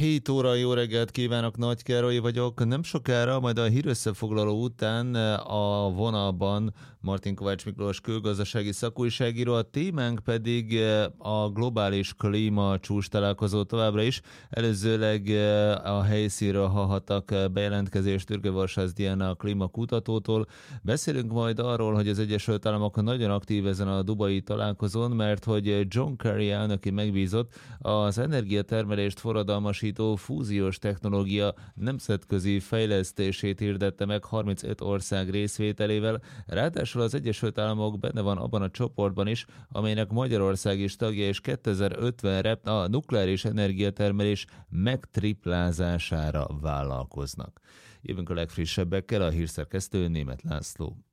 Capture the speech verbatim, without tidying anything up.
hét óra, jó reggelt kívánok, Nagy Károly vagyok. Nem sokára, majd a hírösszefoglaló után a vonalban Martin Kovács Miklós külgazdasági szakújságíró, a témánk pedig a globális klíma csúcs találkozó továbbra is. Előzőleg a helyszínről hallhattak bejelentkezést Türke Varsász Diana a klímakutatótól. Beszélünk majd arról, hogy az Egyesült Államok nagyon aktív ezen a dubai találkozón, mert hogy John Kerry elnöki megbízott az energiatermelést forradalmasító fúziós technológia nemzetközi fejlesztését hirdette meg harmincöt ország részvételével, ráadásul az Egyesült Államok benne van abban a csoportban is, amelynek Magyarország is tagja, és kétezer-ötvenre a nukleáris energiatermelés megtriplázására vállalkoznak. Jövünk a legfrissebbekkel, a hírszerkesztő Németh László.